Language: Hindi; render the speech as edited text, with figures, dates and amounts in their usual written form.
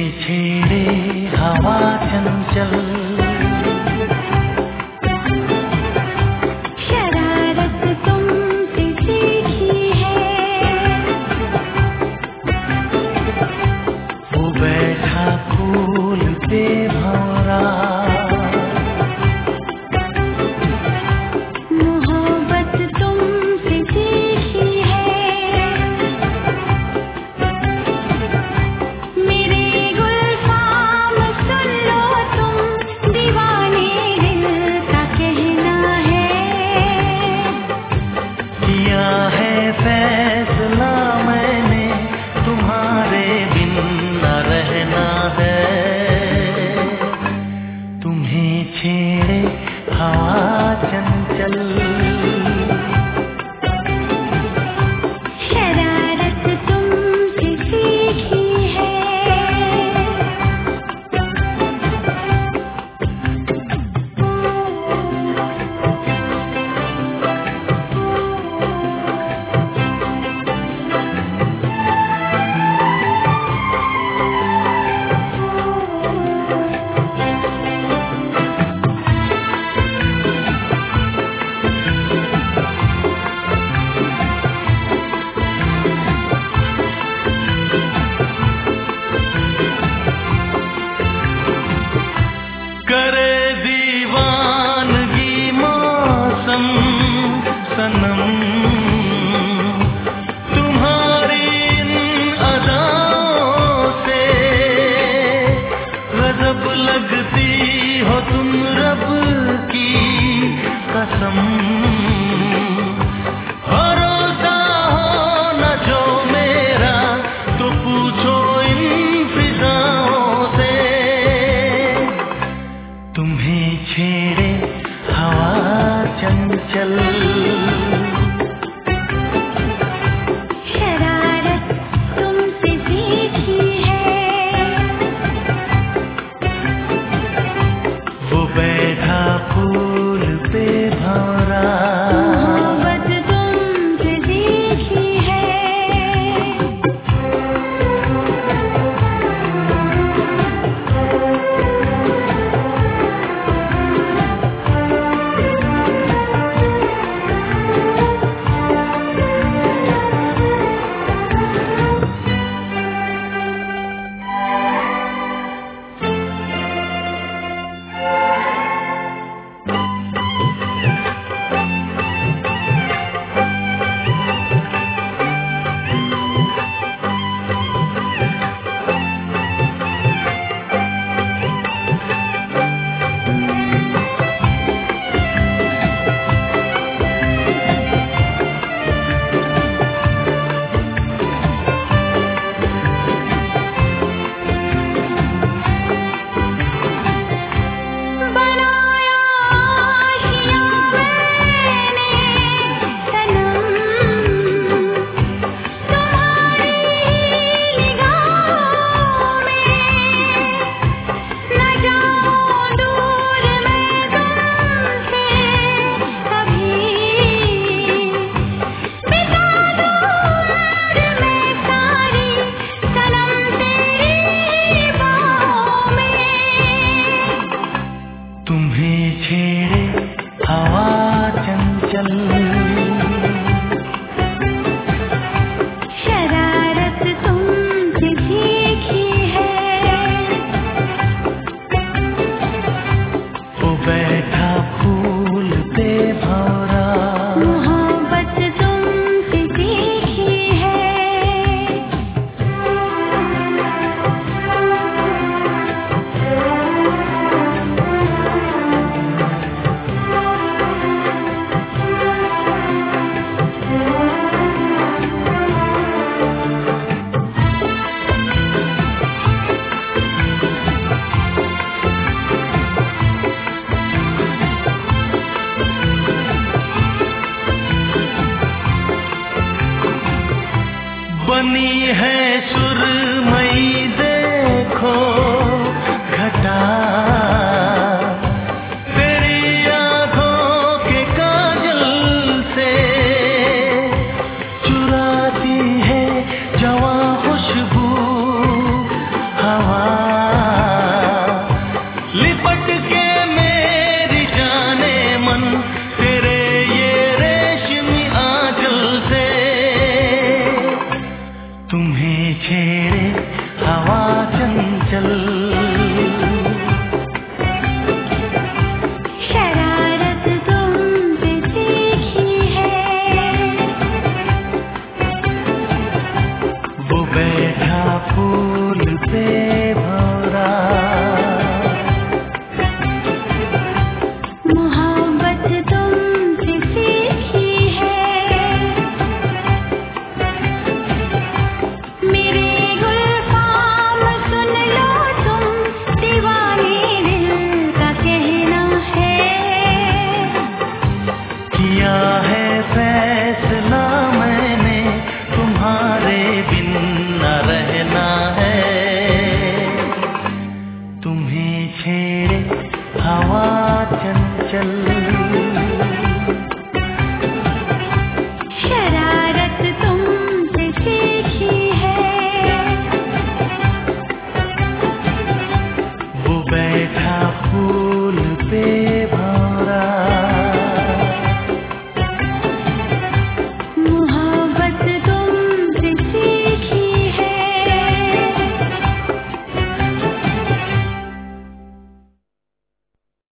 छेड़े हवा चंचल, शरारत तुमसे सीखी है। वो बैठा फूल पे भंवरा, मोहब्बत तुमसे सीखी है। मेरे गुलफाम सुन लो तुम, दीवाने दिल का कहना है। किया है फैसला मैंने, तुम्हारे बिन न रहना है। तुम्हें छेड़े हवा चंचल, शरारत तुमसे सीखी है। करे दीवानगी मौसम सनम, तुम्हारी इन अदाओं से गजब लगती हो तुम रब की कसम। भरोसा हो न जो मेरा, तो पूछो इन फिजाओं से। तुम्हें छेड़े हवा चंचल, शरारत तुमसे सीखी है। वो बैठा फूल पे भंवरा, फूल